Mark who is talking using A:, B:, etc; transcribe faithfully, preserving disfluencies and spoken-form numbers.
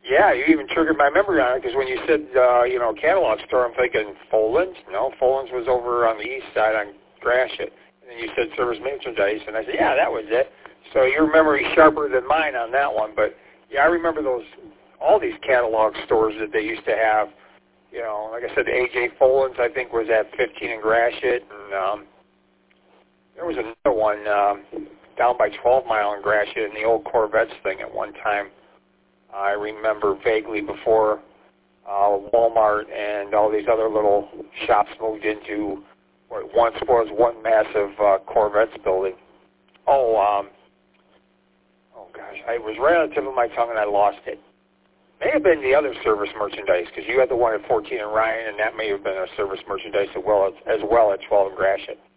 A: Yeah, you even triggered my memory on it because when you said, uh, you know, catalog store, I'm thinking Folan's. No, Folan's was over on the east side on Gratiot. And then you said service merchandise, and I said, yeah, that was it. So your memory's sharper than mine on that one. But, yeah, I remember those, all these catalog stores that they used to have. You know, like I said, A J Folan's, I think, was at fifteen in Gratiot. And um, there was another one um, down by twelve mile in Gratiot in the old Corvettes thing at one time. I remember vaguely before uh, Walmart and all these other little shops moved into what once was one massive uh, Corvettes building. Oh, um, oh gosh, I was right on the tip of my tongue and I lost it. May have been the other service merchandise because you had the one at fourteen in Ryan, and that may have been a service merchandise as well as, as well at twelve in Gratiot.